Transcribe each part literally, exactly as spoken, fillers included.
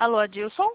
Alô, Adilson?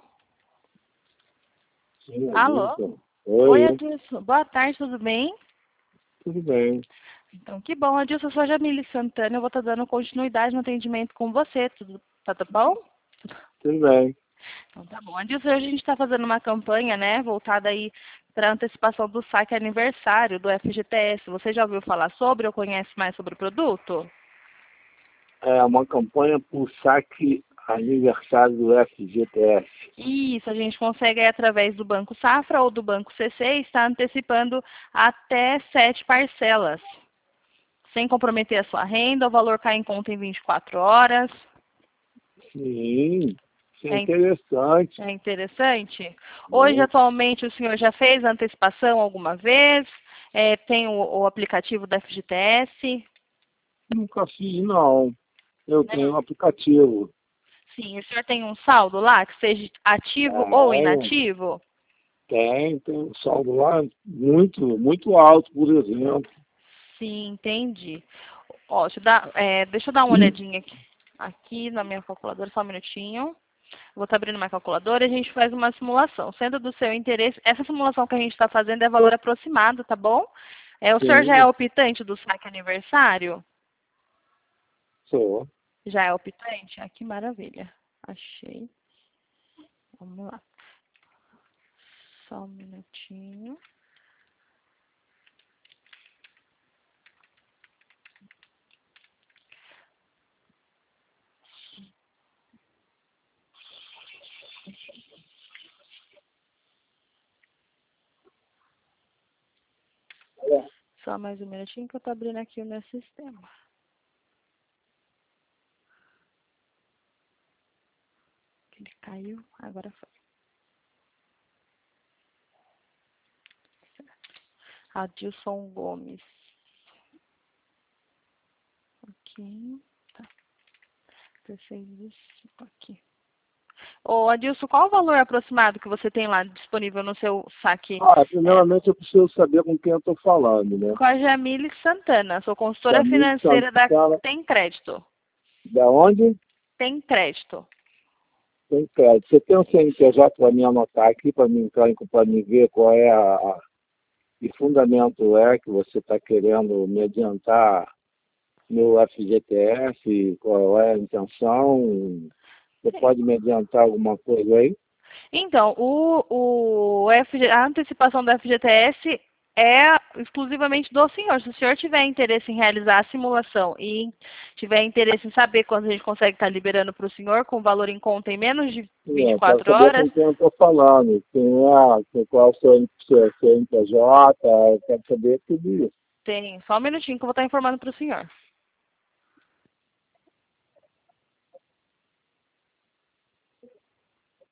Sim, Alô? Adilson. Oi, Oi, Adilson. Boa tarde, tudo bem? tudo bem. Então, que bom, Adilson. Eu sou a Jamile Santana. Eu vou estar dando continuidade no atendimento com você. Tudo tá, tá bom? Tudo bem. Então, tá bom. Adilson, hoje a gente está fazendo uma campanha, né, voltada aí para antecipação do saque aniversário do F G T S. Você já ouviu falar sobre ou conhece mais sobre o produto? É uma campanha por saque aniversário do F G T S. Isso, a gente consegue aí, através do Banco Safra ou do Banco C C, estar antecipando até sete parcelas, sem comprometer a sua renda, o valor cai em conta em vinte e quatro horas. Sim, isso é É, in- interessante. é interessante? Hoje, Muito. atualmente, o senhor já fez a antecipação alguma vez? É, tem o, o aplicativo da F G T S? Nunca fiz, não. Eu tenho um Não. aplicativo. Sim, o senhor tem um saldo lá que seja ativo ou Tem, inativo? tem, tem um saldo lá muito, muito alto, por exemplo. Sim, entendi. Ó, deixa eu dar, é, deixa eu dar uma olhadinha aqui, aqui na minha calculadora, só um minutinho. Vou estar abrindo minha calculadora e a gente faz uma simulação. Sendo do seu interesse, essa simulação que a gente está fazendo é valor aproximado, tá bom? É, o senhor já é Sim, optante do saque aniversário? sou. Já é optante? Ah, que maravilha. Achei. Vamos lá. Só um minutinho. É. Só mais um minutinho que eu estou abrindo aqui o meu sistema. Ele caiu, agora foi. Adilson Gomes. Aqui. Tá. dezesseis e cinco aqui. Ô, Adilson, qual o valor aproximado que você tem lá disponível no seu saque? Ah, É, primeiramente eu preciso saber com quem eu estou falando, né? com a Jamile Santana, sou consultora Camille financeira da Santana, Tem Crédito. da onde? Tem Crédito. Tem crédito. Você tem um C N P J para me anotar aqui, para mim entrar em para me ver qual é a, a que fundamento é que você está querendo me adiantar no F G T S, qual é a intenção? Você pode me adiantar alguma coisa aí? Então, o, o F G, a antecipação do F G T S é exclusivamente do senhor. Se o senhor tiver interesse em realizar a simulação e tiver interesse em saber quando a gente consegue estar liberando para o senhor com valor em conta em menos de Sim, vinte e eu quero quatro saber horas, com quem eu estou falando, quem é, qual é o seu C N P J, eu quero saber tudo isso. tem só um minutinho que eu vou estar informando para o senhor.